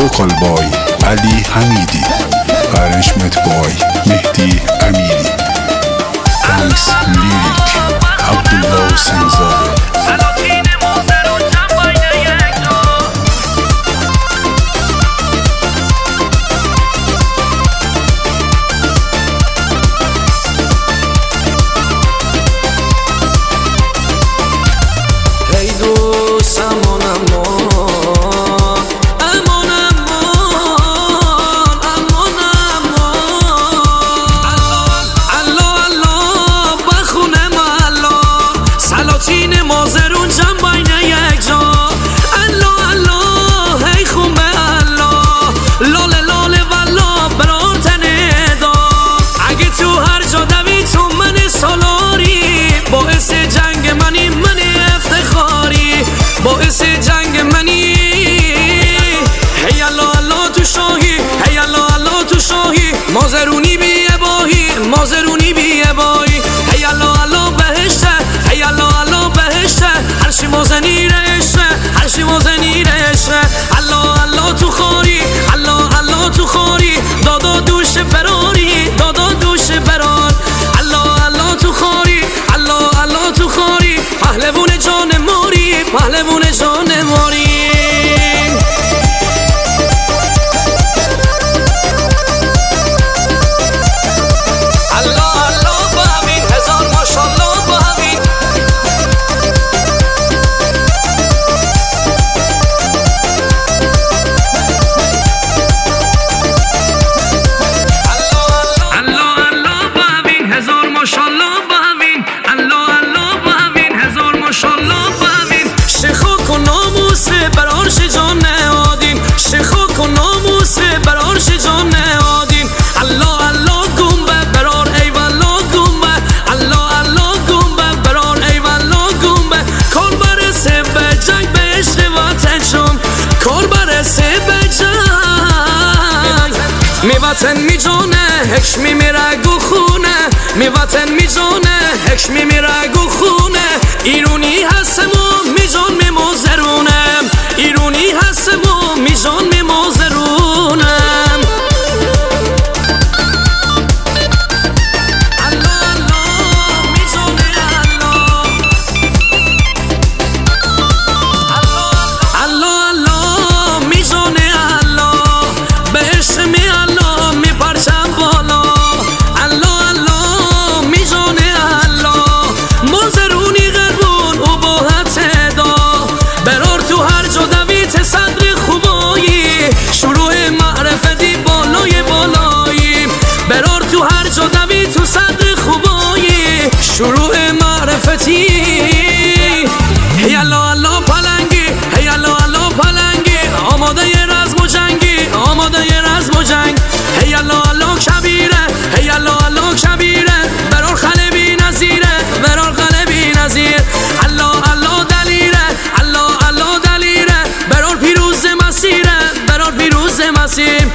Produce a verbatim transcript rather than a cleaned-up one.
vocal boy Ali Hamidi, arrangement boy Mehdi Amiri, thanks lyric Abdullah Sanzade. باعث جنگ منی هی الله الله تو شاهی هی الله الله تو شاهی مازرونی بی اباهی مازرونی بی اباهی هی الله الله بهشته هی الله الله بهشته هرشی مازنی رشه هرشی مازنی رشه الله الله تو خاری الله الله تو خاری دادا دوش براری دادا دوش برار الله الله تو خاری الله الله تو خاری پهلوون جان ماری پهلوون جان ماری الله الله با همین هزار ماشالله با همین الله الله با همین هزار ماشالله با همین الله الله با همین هزار ماشالله شخاک و ناموس بر عرش جان نهادین شخاک و ناموس بر عرش جان نهادین الله الله گنبه برار ای والله گنبه الله الله گنبه برار ای والله گنبه کار برسه به جنگ به عشق وطن شم کار برسه به جنگ می وطن می جانه هکش می میره گو خونه می وطن می جانه هکش می میره گو خونه ایرونی هستم و می جان می مازرونم ایرونی هستم و می جان می مازرونم الله الله می جانه الله الله الله می جانه الله به عشق می الله می پرچم بالا الله الله می جانه الله مازرونی غربون و با دا برار تو هر جا دویت صدر خوبایی شروع معرفتی بالای بالایی برار تو هر جا دویت تو صدر خوبایی شروع معرفتی هی الله الله پلنگی هی الله الله پلنگی آماده ی رزم و جنگی آماده ی رزم و جنگ هی الله الله کبیره هی الله الله کبیره برار خله بی نظیره برار خله بی نظیر الله الله دلیره الله الله دلیره برار پیروز مسیره برار پیروز مسیر